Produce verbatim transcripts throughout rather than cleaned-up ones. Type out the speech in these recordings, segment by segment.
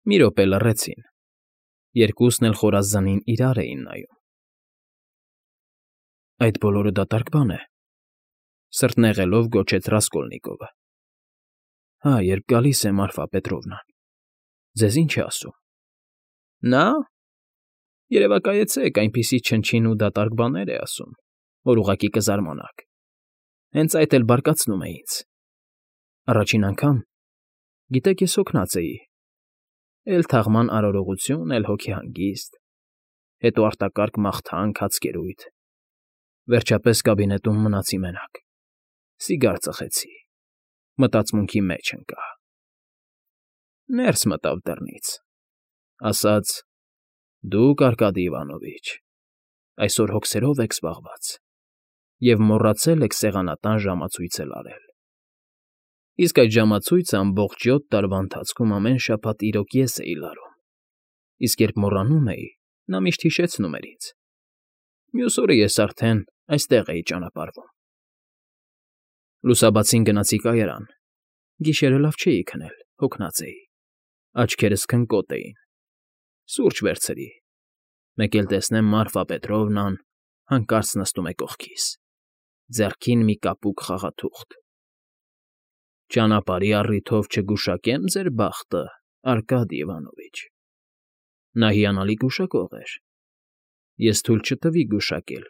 Մի րոպե լռեցին, երկուսն էլ խորազանին իրար էին նայում։ ֊ Այդ բոլորը դատարկ բան է,֊ սրտնեղելով գոչեց Ռասկոլնիկովը։ ֊ Հա, երբ գալիս է Մարֆա Պետրովնան, ձեզ ի՞նչ է ասում։ ֊ Նա… Երևակայեցեք, այնպիսի չնչին ու դատարկ բաներ է ասում, որ ուղղակի կզարմանաք, հենց այդ էլ բարկացնում է ինձ… Առաջին անգամ, գիտեք, ես հոգնած էի, էլ թաղման արարողություն, էլ հոգեհանգիստ, հետո արտակարգ մաղթանք, հացկերույթ, վերջապես կաբինետում մնացի մենակ, սիգար ծխեցի, մտածմունքի մեջ ընկա… Ներս մտավ դռնից, ասաց. «Դուք, Արկադի Իվանովիչ, այսօր հոգսերով եք զբաղված և մոռացել եք սեղանատան ժամացույցել արել»։ Իսկ այդ ժամացույցը ամբողջ յոթ տարվա ընթացքում ամեն շաբաթ իրոք ես էի լարում, իսկ երբ մոռանում էի, նա միշտ հիշեցնում էր ինձ. մյուս օրը ես արդեն այստեղ էի ճանապարհվում։ Լուսաբացին գնացի կայարան, գիշերը լավ չէի քնել, հոգնած էի, աչքերս քնկոտ էին, սուրճ վերցրի, մեկ էլ տեսնեմ Մարֆա Պետրովնան հանկարծ նստում է կողքիս, ձեռքին մի կապուկ խաղաթուղթ։ «Ճանապարհի առիթով չգուշակե՞մ ձեր բախտը, Արկադի Իվանովիչ»։ Նա հիանալի գուշակող էր, ես թույլ չտվի գուշակել,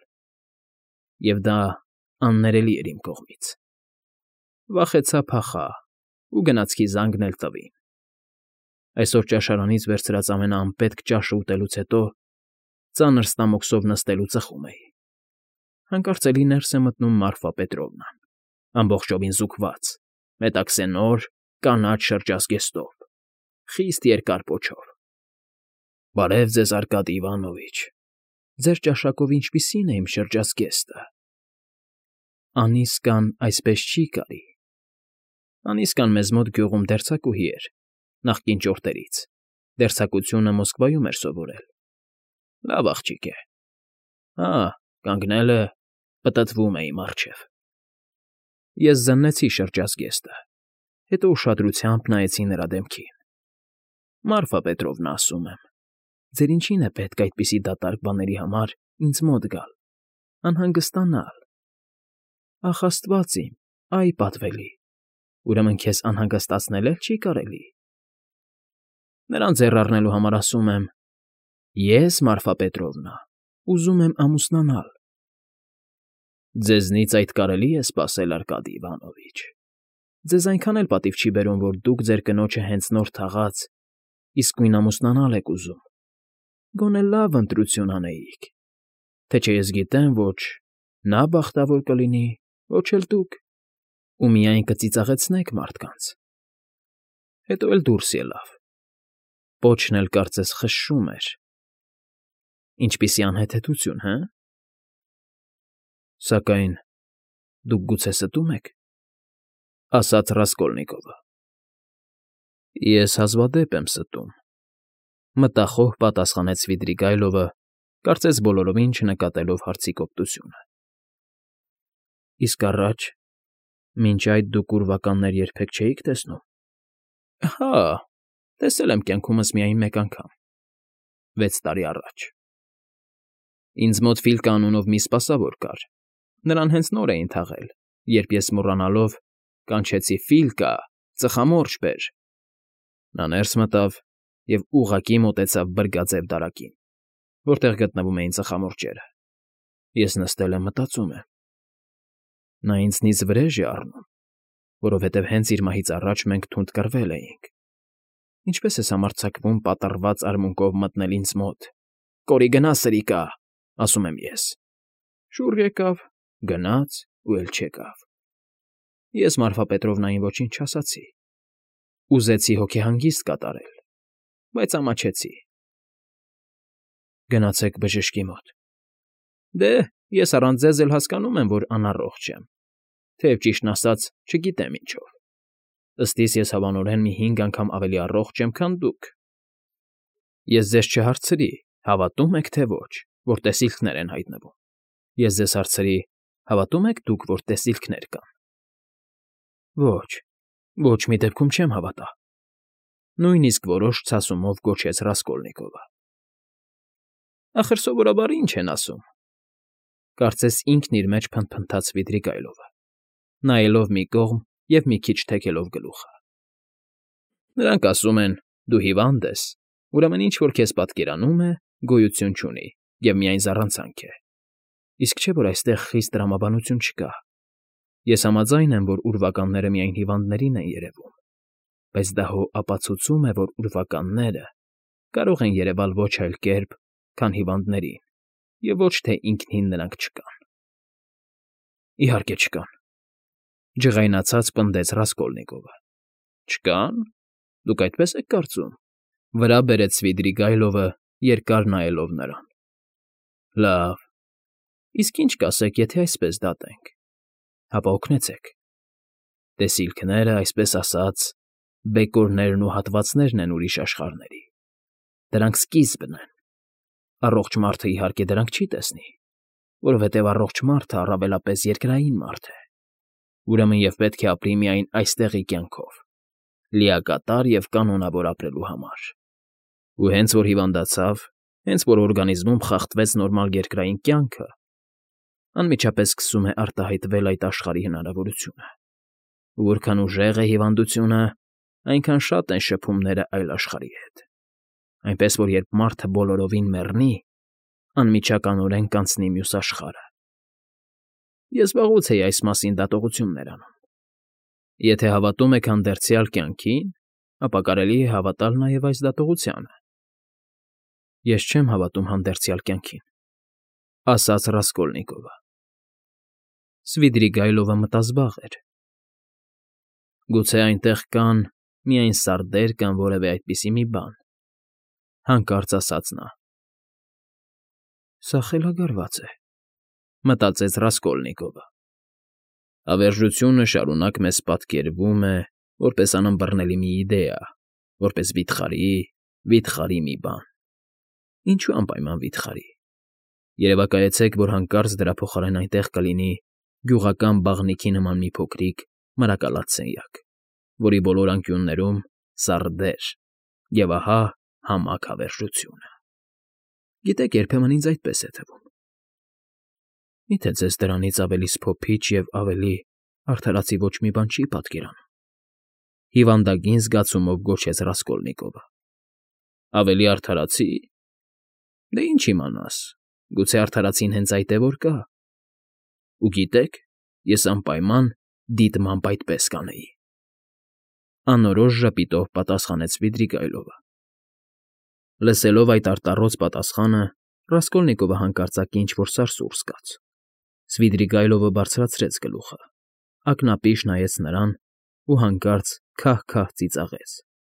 և դա աններելի էր իմ կողմից։ Վախեցա փախա ու գնացքի զանգն էլ տվին։ Այսօր ճաշարանից վերցրած ամենաանպետք ճաշը ուտելուց հետո ծանր ստամոքսով նստելու ծխում էի։ Հանկարծ էլի ներս է մտնում Մարֆա Պետրովնան, ամբողջովին զուգված, մետաքսենոր, կանաչ շրջազգեստով, խիստ երկար պոչով։ ֊ Բարև ձեզ, Արկադի Իվանովիչ, ձեր ճաշակով ինչպիսի՞ն է իմ շրջազգեստը։ ֊ Անիսկան այսպես չի կարի։ Անիսկան մեզ մոտ գյուղում դերձակուհի էր, նախկին ճորտերից, դերձակությունը Մոսկվայում էր սովորել։ Լավ աղջիկ է։ Հա, կանգնել է, պտտվում է իմ առջև։ Ես զննեցի շրջազգեստը, հետո ուշադրությամբ նայեցի նրա դեմքին։ Մարֆա Պետրովնա, ասում եմ, ձեր ինչին է պետք այդպիսի դատարկ բաների համար ինձ մոտ գալ, անհանգստանալ։ Ախ, աստված իմ, այ պատվելի, ուրեմն քեզ անհանգստացնել էլ չի կարելի։ Նրան ձեռ առնելու համար ասում եմ. «Ես, Մարֆա Պետրովնա, ուզում եմ ամուսնանալ»։ Ձեզնից այդ կարելի է սպասել, Արկադի Իվանովիչ։ Ձեզ այնքան էլ պատիվ չի բերում, որ դուք ձեր կնոջը հենց նոր թաղած, իսկույն ամուսնանալ եք ուզում։ Գոնե լավ ընտրություն անեիք, թե չէ ես գիտեմ, ոչ նա բախտավոր կլինի, ոչ էլ դուք, ու միայն կծիծաղեցնեք մարդկանց։ Հետո էլ դուրս ելավ։ Պոչն էլ կարծես խշշում էր։ Ինչպիսի անհեթեթություն, հը՞։ Սակայն դուք գուցե ստո՞ւմ եք,֊ ասաց Ռասկոլնիկովը։ Ես հազվադեպ եմ ստում,֊ մտախոհ պատասխանեց Սվիդրիգայլովը, կարծես բոլորովին չնկատելով հարցի կոպտությունը։ Իսկ առաջ, մինչ այդ դուք ուրվականներ երբեք չէիք տեսնում։ ֊ Հա, տեսել եմ կյանքումս միայն մեկ անգամ, վեց տարի առաջ։ Ինձ մոտ Ֆիլկա անունով մի սպասավոր կար, նրան հենց նոր էին թաղել, երբ ես մոռանալով կանչեցի. «Ֆիլկա, ծխամորճ բեր»։ Նա ներս մտավ և ուղղակի մոտեցավ բրգաձև դարակին, որտեղ գտնվում էին ծխամորճերը։ Ես նստել եմ, մտածում եմ. նա ինձնից վրեժ է առնում, որովհետև հենց իր մահից առաջ մենք թունդ կռվել էինք։ Ինչպես ես համարձակվում պատառված արմունկով մտնել ինձ մոտ։ «Կորի գնա, սրիկա», ասում եմ ես։ Շուռ եկավ, գնաց ու էլ չեկավ։ Ես Մարֆա Պետրովնային ոչինչ չասացի։ Ուզեցի հոգեհանգիստ կատարել, բայց ամաչեցի։ Գնացեք բժշկի մոտ։ Դե, ես առանց ձեզ էլ հասկանում եմ, որ անառողջ եմ, թեև ճիշտն ասած չգիտեմ ինչով։ Ըստ իս ես հավանորեն մի հինգ անգամ ավելի առողջ եմ, քան դուք։ Ես ձեզ չհարցրի, հավատո՞ւմ եք, թե ոչ, որ տեսիլքներ են հայտնվում։ Ես ձեզ հարցրի. հավատո՞ւմ եք դուք, որ տեսիլքներ կան։ Ոչ, ոչ մի դեպքում չեմ հավատա։ Նույնիսկ որոշ ցասումով գոչեց Ռասկոլնիկովը։ Ախր սովորաբար ինչ են ասում, կարծես ինքն իր մեջ փնթփնթաց Սվիդրիգայլովը, նայելով մի կողմ և մի քիչ թեքելով գլուխը։ Նրանք ասում են, դու հիվանդ ես, ուրեմն ինչ֊որ քեզ պատկերանում է, գոյություն չունի և միայն զառանցանք է, իսկ չէ՞ որ այստեղ խիստ տրամաբանություն չկա։ Ես համաձայն եմ, որ ուրվականները միայն հիվանդներին են երևում, բայց դա հո ապացուցում է, որ ուրվականները կարող են երևալ ոչ այլ կերպ, քան հիվանդներին, և ոչ թե ինքնին նրանք չկան։ Իհարկե չկան,֊ ջղայնացած պնդեց Ռասկոլնիկովը։ Չկա՞ն, դուք այդպես եք կարծում,֊ վրա բերեց Սվիդրիգայլովը, երկար նայելով նրան։ Լավ, իսկ ինչ կասեք, եթե այսպես դատենք, հապա օգնեցեք։ Տեսիլքները, այսպես ասած, բեկորներն ու հատվածներն են ուրիշ աշխարհների, դրանք սկիզբն են, առողջ մարդը, իհարկե, դրանք չի տեսնի, որովհետև առողջ մարդը առավելապես երկրային մարդ է, ուրեմն և պետք է ապրի միայն այստեղի կյանքով, լիակատար և կանոնավոր ապրելու համար։ Ու հենց որ հիվանդացավ, հենց որ օրգանիզմում խախտվեց նորմալ երկրային կյանքը, անմիջապես սկսում է արտահայտվել այդ աշխարհի հնարավորությունը։ Ու որքան ուժեղ է հիվանդությունը, այնքան շատ են շփումները այլ աշխարհի հետ, այնպես որ երբ մարդը բոլորովին մեռնի, անմիջականորեն կանցնի մյուս աշխարհը։ Ես վաղուց էի այս մասին դատողություններ անում։ Եթե հավատում եք հանդերձյալ կյանքին, ապա կարելի է հավատալ նաև այս դատողությանը։ Ես չեմ հավատում հանդերձյալ կյանքին,֊ ասաց Ռասկոլնիկովը։ Սվիդրիգայլովը մտազբաղ էր։ Գուցե այնտեղ կան միայն սարդեր կամ որևէ այդպիսի մի բան,֊ հանկարծ ասաց նա։ Սա խելագարված է,֊ մտածեց Ռասկոլնիկովը։ Հավերժությունը շարունակ մեզ պատկերվում է որպես անըմբռնելի մի իդեա, որպես վիթխարի, վիթխարի մի բան։ Ինչու անպայման վիթխարի։ Երևակայեցեք, որ հանկարծ դրա փոխարեն այնտեղ կլինի գյուղական բաղնիքի նման մի փոքրիկ մրակալած սենյակ, որի բոլոր անկյուններում սարդեր, և ահա համակ հավերժությունը։ Գիտեք, երբեմն ինձ այդպես է թվում։ Միթե ձեզ դրանից ավելի սփոփիչ և ավելի արդարացի ոչ մի բան չի պատկերանում,֊ հիվանդագին զգացումով գոչեց Ռասկոլնիկովը։ Ավելի արդարացի։ Դե ինչ իմանաս, գուցե արդարացին հենց այդ է, որ կա։ Ու գիտեք, ես անպայման դիտմամբ այդպես կանեի։ Անորոշ ժպիտով պատասխանեց Սվիդրիգայլովը։ Լսելով այդ արտառոց պատասխանը, Ռասկոլնիկովը հանկարծակի ինչ֊որ սարսուռ զգաց։ Սվիդրիգայլովը բարձրացրեց գլուխը, ակնապիշ նայեց նրան ու հանկարծ քահ֊քահ ծիծաղեց։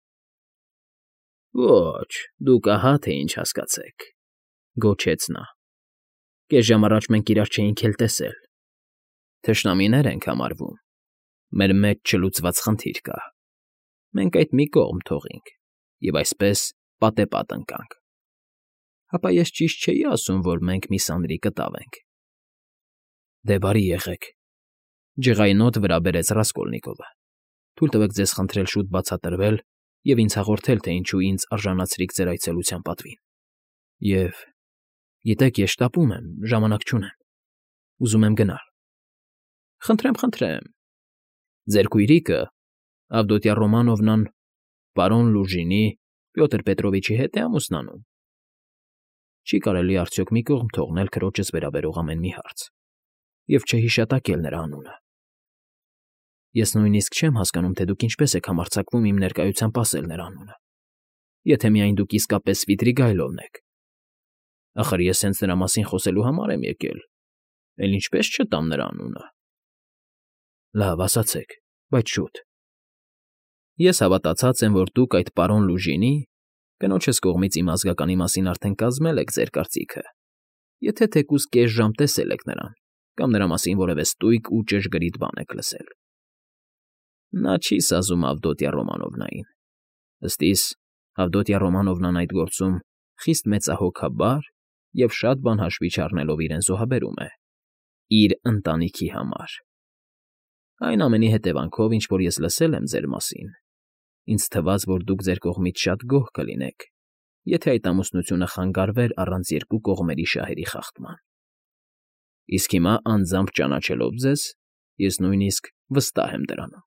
Ոչ, դուք ահա թե ինչ հասկացեք,֊ գոչեց նա։ Կես ժամ առաջ մենք իրար չէինք էլ տեսել։ Թշնամիներ ենք համարվում, մեր մեջ չլուծված խնդիր կա։ Մենք այդ մի կողմ թողինք և այսպես պատեպատ ընկանք։ Հապա ես ճիշտ չէի՞ ասում, որ մենք մի սանրի կտավ ենք։ Դե բարի եղեք,֊ ջղայնոտ վրա բերեց Ռասկոլնիկովը։ Թույլ տվեք ձեզ խնդրել շուտ բացատրվել և ինձ հաղորդել, թե ինչու ինձ արժանացրիք ձեր այցելության պատվին։ Եվ, գիտեք, ես շտապում եմ, ժամանակ չունեմ, ուզում եմ գնալ։ Խնդրեմ, խնդրեմ։ Ձեր քույրիկը, Ավդոտյա Ռոմանովնան, պարոն Լուժինի, Պյոտր Պետրովիչի հետ է ամուսնանում։ Չի կարելի արդյոք մի կողմ թողնել քրոջս վերաբերող ամեն մի հարց և չհիշատակել նրա անունը։ Ես նույնիսկ չեմ հասկանում, թե դուք ինչպես եք համարձակվում իմ ներկայությամբ ասել նրա անունը, եթե միայն դուք իսկապես Սվիդրիգայլովն եք։ Ախր ես հենց նրա մասին խոսելու համար եմ եկել, էլ ինչպես չտամ նրա անունը։ Լավ, ասացեք, բայց շուտ։ Ես հավատացած եմ, որ դուք այդ պարոն Լուժինի, կնոջս կողմից իմ ազգականի մասին արդեն կազմել եք ձեր կարծիքը, եթե թեկուզ կես ժամ տեսել եք նրան, կամ նրա մասին որևէ ստույգ ու ճշգրիտ բան եք լսել։ Նա չի սազում Ավդոտյա Ռոմանովնային։ Ըստ իս, Ավդոտյա Ռոմանովնան այդ գործում խիստ մեծահոգաբար և շատ բան հաշվի չառնելով իրեն զոհաբերում է իր ընտանիքի համար։ Այն ամենի հետևանքով, ինչ որ ես լսել եմ ձեր մասին, Ինձ թվաց, որ դուք ձեր կողմից շատ գոհ կլինեք, եթե այդ ամուսնությունը խանգարվեր առանց երկու կողմերի շահերի խախտման։ Իսկ հիմա անձամբ ճանաչելով ձեզ, ես նույնիսկ վստահ եմ դրանում։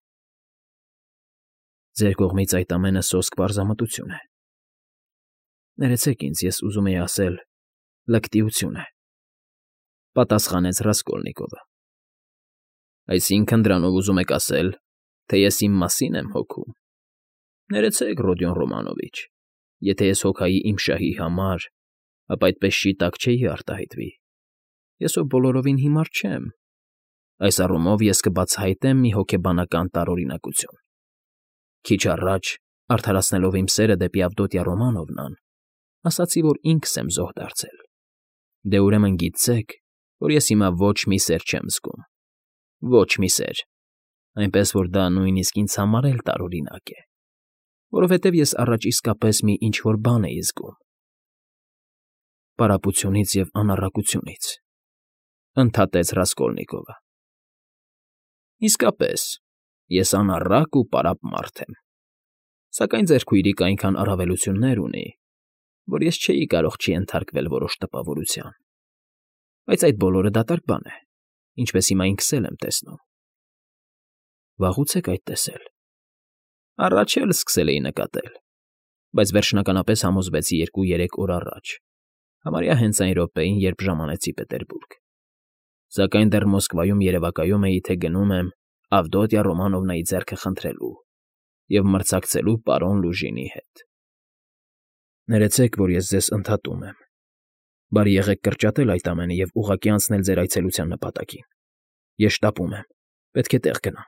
Ձեր կողմից այդ ամենը սոսկ պարզամտություն է։ Ներեցեք ինձ, ես ուզում էի ասել լկտիություն է, պատասխանեց Ռասկոլնիկովը։ Այսինքն դրանով ուզում եք ասել, թե ես իմ մասին եմ հոգում։ Ներեցեք, Ռոդիոն Ռոմանովիչ, եթե ես հոգայի իմ շահի համար, ապա այդպես շիտակ չէի արտահայտվի։ Ես ով բոլորովին հիմար չեմ։ Այս առումով ես կբացահայտեմ մի հոգեբանական տարօրինակություն։ Քիչ առաջ, արդարացնելով իմ սերը դեպի Ավդոտյա Ռոմանովնան, ասացի, որ ինքս եմ զոհ դարձել։ Դե ուրեմն գիտեք, որ ես հիմա ոչ մի սեր չեմ զգում։ Ոչ մի սեր, այնպես որ դա նույնիսկ ինձ համար էլ տարօրինակ է, որովհետև ես առաջ իսկապես մի ինչ-որ բան էի զգում։ Պարապությունից և անառակությունից, ընդհատեց Ռասկոլնիկովը։ Իսկապես, ես անառակ ու պարապ մարդ եմ, սակայն ձեր քույրիկը այնքան առավելություններ ունի, որ ես չէի կարող չենթարկվել որոշ տպավորության։ Բայց այդ բոլորը դատարկ բան է, ինչպես հիմա ինքս էլ եմ տեսնում։ Վաղուց եք այդ տեսել։ Առաջ էլ սկսել էի նկատել, բայց վերջնականապես համոզվեցի երկու֊երեք օր առաջ, համարյա հենց այն րոպեին, երբ ժամանեցի Պետերբուրգ։ Սակայն դեռ Մոսկվայում երևակայում էի, թե գնում եմ Ավդոտյա Ռոմանովնայի ձեռքը խնդրելու և մրցակցելու պարոն Լուժինի հետ։ Ներեցեք, որ ես ձեզ ընդհատում եմ։ Բարի եղեք կրճատել այդ ամենը և ուղղակի անցնել ձեր այցելության նպատակին։ Ես շտապում եմ, պետք է տեղ գնամ։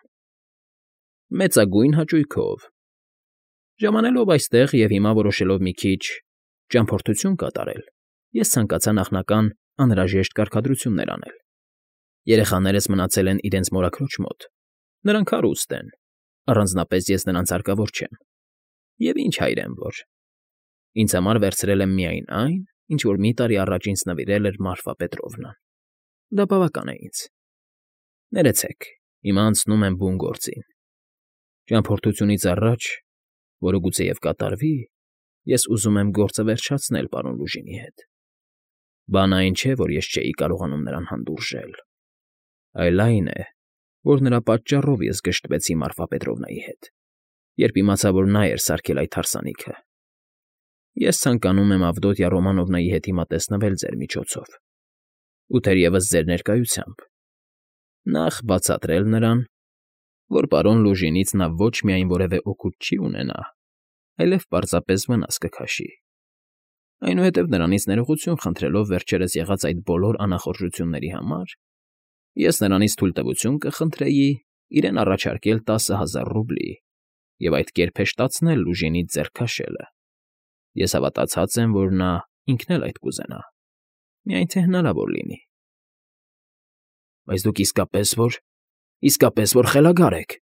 Մեծագույն հաճույքով։ Ժամանելով այստեղ և հիմա որոշելով մի քիչ ճամփորդություն կատարել, ես ցանկացա նախնական անհրաժեշտ կարգադրություններ անել։ Երեխաներս մնացել են իրենց մորաքրոջ մոտ։ Նրանք հարուստ են, առանձնապես ես նրանց հարկավոր չեմ։ Եվ ինչ հայր եմ որ։ Ինձ համար վերցրել եմ միայն այն, ինչ որ մի տարի առաջ ինձ նվիրել էր Մարֆա Պետրովնան։ Դա բավական է ինձ։ Ներեցեք, հիմա անցնում եմ բուն գործին։ Ճամփորդությունից առաջ, որը գուցեև կատարվի, ես ուզում եմ գործը վերջացնել պարոն Լուժինի հետ։ Բան այն չէ, որ ես չէի կարողանում նրան հանդուրժել, այլ այն է, որ նրա պատճառով ես գժտվեցի Մարֆա Պետրովնայի հետ, երբ իմացա, որ նա էր սարքել այդ հարսանիքը։ Ես ցանկանում եմ Ավդոտյա Ռոմանովնայի հետ հիմա տեսնվել ձեր միջոցով, ու թերևս ձեր ներկայությամբ, նախ բացատրել նրան, որ պարոն Լուժինից նա ոչ միայն որևէ օգուտ չի ունենա, այլև պարզապես վնաս կքաշի։ Այնուհետև նրանից ներողություն խնդրելով վերջերս եղած այդ բոլոր անախորժությունների համար, ես նրանից թույլտվություն կխնդրեի իրեն առաջարկել տասը հազար ռուբլի և այդ կերպ հեշտացնել Լուժինից ձեռք քաշելը։ Ես հավատացած եմ, որ նա ինքն էլ այդ կուզենա, միայն թե հնարավոր լինի։ Բայց դուք իսկապես որ, իսկապես որ խելագար եք,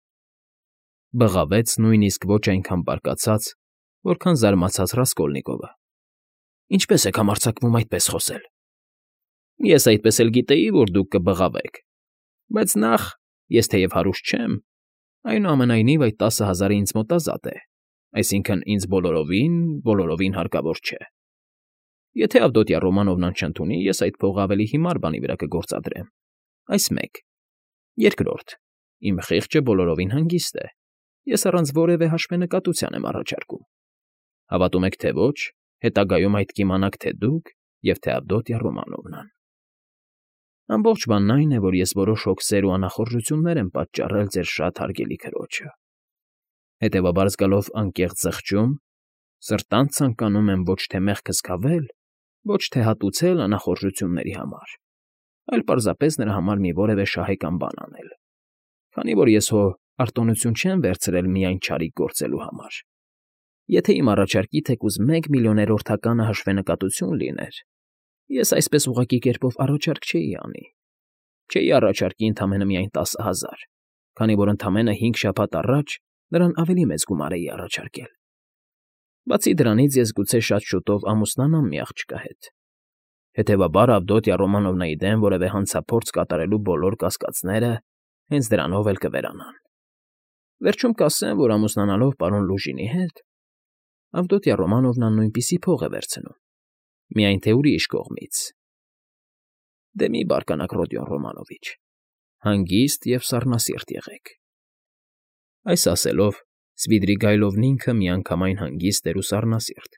բղավեց նույնիսկ ոչ այնքան բարկացած, որքան զարմացած Ռասկոլնիկովը։ Ինչպես եք համարձակվում այդպես խոսել։ Ես այդպես էլ գիտեի, որ դուք կբղավեք, բայց նախ, ես թեև հարուստ չեմ, այնուամենայնիվ այդ տասը հազարը ինձ մոտ ազատ է, այսինքն ինձ բոլորովին, բոլորովին հարկավոր չէ։ Եթե Ավդոտյա Ռոմանովնան չընդունի, ես այդ փողը ավելի հիմար բանի վրա կգործադրեմ։ Այս մեկ։ Երկրորդ, իմ խիղճը բոլորովին հանգիստ է։ Ես առանց որևէ հաշվենկատության եմ առաջարկում։ Հավատում եք թե ոչ, հետագայում այդ կիմանաք թե դուք և թե Ավդոտյա Ռոմանովնան։ Ամբողջ բանն այն է, որ ես որոշ հոգսեր ու անախորժություններ եմ պատճառել ձեր շատ հարգելի քրոջը։ Հետևաբար զգալով անկեղծ զղջում, սրտանց ցանկանում եմ ոչ թե մեղքս քավել, ոչ թե հատուցել անախորժությունների համար, այլ պարզապես նրա համար մի որևէ շահեկան բան անել, քանի որ ես հո արտոնություն չեմ վերցրել միայն չարիք գործելու համար։ Եթե իմ առաջարկի թեկուզ մեկ միլիոներորդականը հաշվենկատություն լիներ, ես այսպես ուղղակի կերպով առաջարկ չէի անի։ Չէի առաջարկի ընդամենը միայն տասը հազար, քանի որ ընդամենը հինգ շաբաթ առաջ նրան ավելի մեծ գումար էի առաջարկել։ Բացի դրանից ես գուցե շատ շուտով ամուսնանամ մի աղջկա հետ։ Հետևաբար Ավդոտյա Ռոմանովնայի դեմ որևէ հանցափորձ կատարելու բոլոր կասկածները հենց դրանով էլ կվերանան։ Վերջում կասեմ, որ ամուսնանալով պարոն Լուժինի հետ, Ավդոտյա Ռոմանովնան նույնպիսի փող է վերցնում, միայն թե ուրիշ կողմից։ Դե մի բարկանաք, Ռոդիոն Ռոմանովիչ, հանգիստ և սառնասիրտ եղեք։ Այս ասելով, Սվիդրիգայլովն ինքը միանգամայն հանգիստ էր ու սառնասիրտ։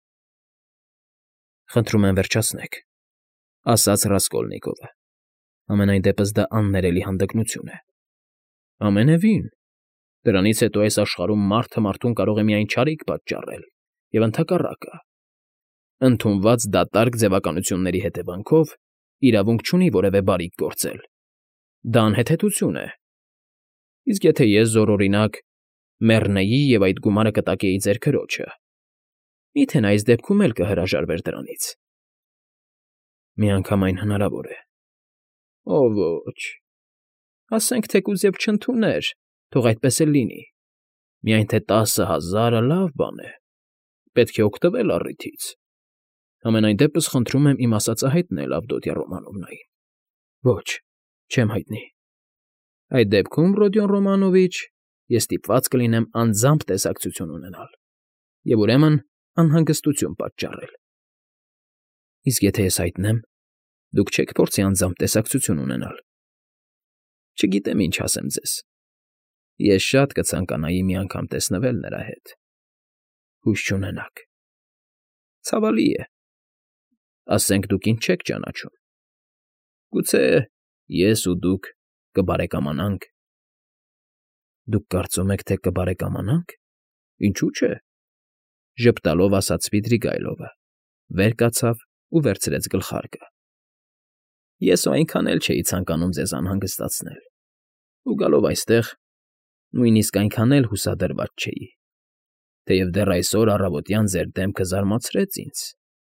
Խնդրում եմ վերջացնեք, ասաց Ռասկոլնիկովը, ամենայն դեպս դա աններելի հանդգնություն է։ Ամենևին, դրանից հետո այս աշխարհում մարդը մարդուն կարող է միայն չարիք պատճառել և ընդհակառակը։ Ընդունված դատարկ ձևականությունների հետևանքով իրավունք չունի որևէ բարիք գործել։ Դա անհեթեթություն է։ Իսկ եթե ես զորօրինակ մեռնեի և այդ գումարը կտակեի ձեր քրոջը, մի՞թե նա այս դեպքում էլ կհրաժարվեր դրանից։ Միանգամայն հնարավոր է։ Օ ոչ, ասենք թեկուզ և չընդուներ, թող այդպես էլ լինի, միայն թե տասը հազարը լավ բան է, պետք է օգտվել առիթից։ Համենայն դեպս խնդրում եմ իմ ասածը հայտնել Ավդոտյա Ռոմանովնային։ Ոչ, չեմ հայտնի։ Այդ դեպքում, Ռոդիոն Ռոմանովիչ, ես ստիպված կլինեմ անձամբ տեսակցություն ունենալ և, ուրեմն, անհանգստություն պատճառել։ Իսկ եթե ես հայտնեմ, դուք չեք փորձի անձամբ տեսակցություն ունենալ։ Չգիտեմ ինչ ասեմ ձեզ։ Ես շատ կցանկանայի մի անգամ տեսնվել նրա հետ։ Հույս չունենաք։ Ցավալի է։ Ասենք դուք ինձ չեք ճանաչում։ Գուցե ես ու դուք կբարեկամանանք։ Դուք կարծում եք, թե կբարեկամանանք։ Ինչու՞ չէ, ժպտալով ասաց Սվիդրիգայլովը, վեր կացավ ու վերցրեց գլխարկը։ Ես ու այնքան էլ չէի ցանկանում ձեզ անհանգստացնել, ու գալով այստեղ, նույնիսկ այնքան էլ հուսադրված չէի, թեև դեռ այսօր առավոտյան ձեր դեմքը զարմացրեց ինձ։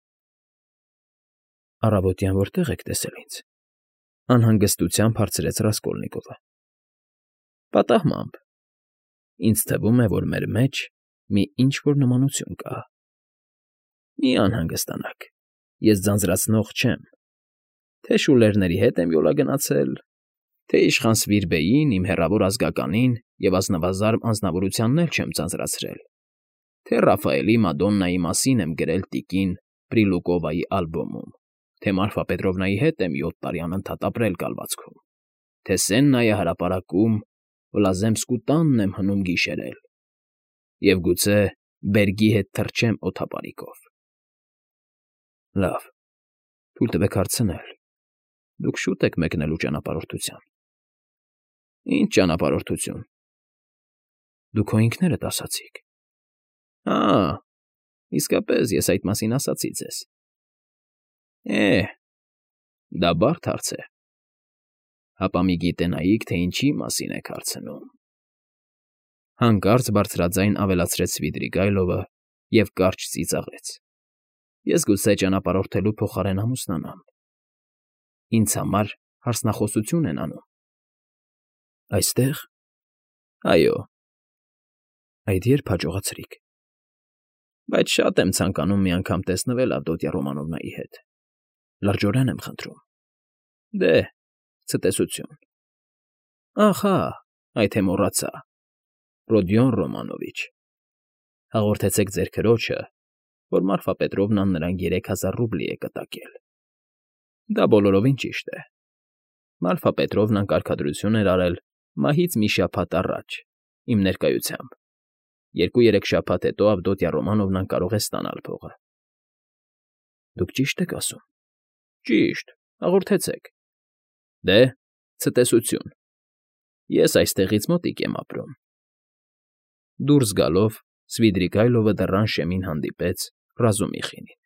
Առավոտյան որտե՞ղ եք տեսել ինձ, անհանգստությամբ հարցրեց Ռասկոլնիկովը։ Պատահմամբ։ Ինձ թվում է, որ մեր մեջ մի ինչ֊որ նմանություն կա։ Մի անհանգստանաք, ես ձանձրացնող չեմ, թե շուլերների հետ եմ յոլա գնացել, թե իշխան Սվիրբեին, իմ հեռավոր ազգականին և ազնվազարդ անձնավորությանն էլ չեմ ձանձրացրել, թե Ռաֆայելի Մադոննայի մասին եմ գրել տիկին Պրիլուկովայի ալբոմում, թե Մարֆա Պետրովնայի հետ եմ յոթ տարի անընդհատ ապրել կալվածքում, թե Սեննայի հրապարակում Վլազեմսկու տանն եմ հնում գիշերել և, գուցե, Բերգի հետ թռչեմ օդապարիկով։ Լավ, թույլ տվեք հարցնել. դուք շուտ եք մեկնելու ճանապարհորդության։ Ինչ ճանապարհորդություն։ Դուք քո ինքներդ ասացիք։ Հա, իսկապես ես այդ մասին ասացի ձեզ։ Է, դա բարդ հարց է։ Հապա մի գիտենայիք, թե ինչի մասին եք հարցնում։ Հանկարծ բարձրաձայն ավելացրեց Սվիդրիգայլովը և կարճ ծիծաղեց։ Ես գուցե ճանապարհորդելու փոխարեն ամուսնանամ։ Ինձ համար հարսնախոսություն են անում։ Այստեղ։ Այո։ Այդ երբ հաջողացրիք։ Բայց շատ եմ ցանկանում մի անգամ տեսնվել Ավդոտյա Ռոմանովնայի հետ։ Լրջորեն եմ խնդրում։ Դե, ցտեսություն։ Ահա, այդ է մոռացա։ Ռոդիոն Ռոմանովիչ, հաղորդեցեք ձեր քրոջը, որ Մարֆա Պետրովնան նրան երեք հազար ռուբլի է կտակել։ Դա բոլորովին ճիշտ է։ Մարֆա Պետրովնան կարգադրություն էր արել մահից մի շաբաթ առաջ, իմ ներկայությամբ։ Երկու֊երեք շաբաթ հետո Ավդոտյա Ռոմանովնան կարող է ստանալ փողը։ Դուք ճիշտ եք ասում։ Ճիշտ, հաղորդեցեք։ Դե, ցտեսություն։ Ես այստեղից մոտիկ եմ ապրում։ Դուրս գալով, Սվիդրիգայլովը դռան շեմին հանդիպեց Ռազումիխինին։